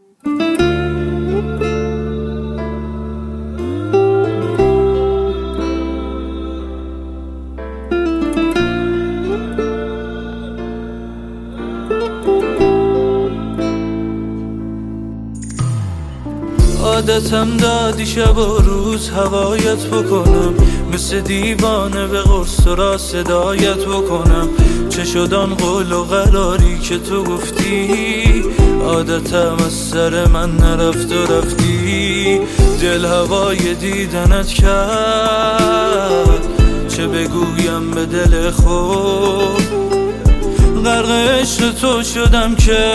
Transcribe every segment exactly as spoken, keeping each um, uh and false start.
عادتم دادی شب و روز هوایت بکنم، مثل دیوانه به قرص را صدایت بکنم. چه شدان قول و قراری که تو گفتی، عادتم از سر من نرفت و رفتی. دل هوای دیدنت کرد، چه بگویم به دل خود. غرق عشق تو شدم که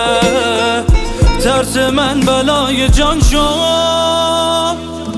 ترس من بلای جان شد.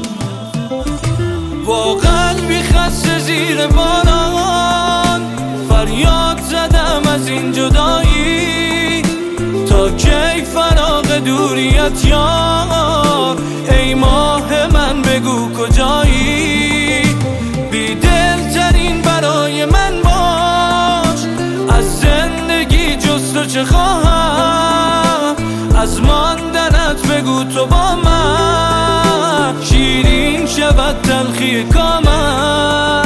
با قلبی خسته زیر باران فریاد زدم از این جدایی. تا کی فراق دوریت یار، ای ماه من بگو کجایی. بی دل ترین برای من باش، از زندگی جز تو چه خواهم. از ماندنت بگو تو با من، شیرین شود تلخی کامم.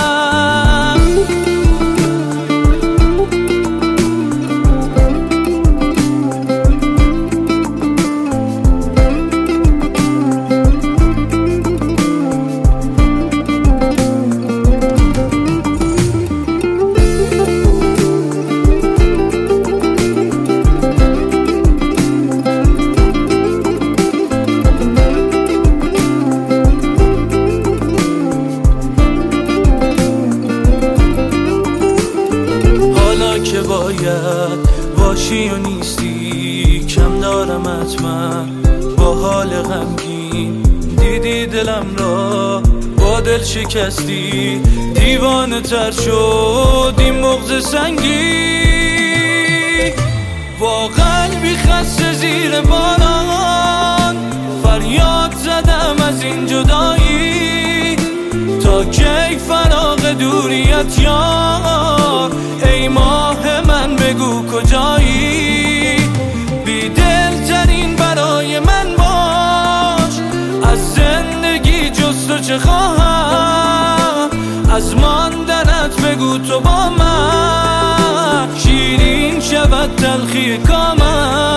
که باید باشی و نیستی، کم دارم حتما با حال غمگین. دیدی دلم را با دل شکستی، دیوانه تر شد این مغز سنگی. با قلبی خسته زیر باران فریاد زدم از این جدایی. تا کی فراق دوریت یار، ای ماه من بگو کجایی. بی دل ترین برای من باش، از زندگی جز تو چه خواهم. از ماندنت بگو تو با من، شیرین شود تلخی کامم.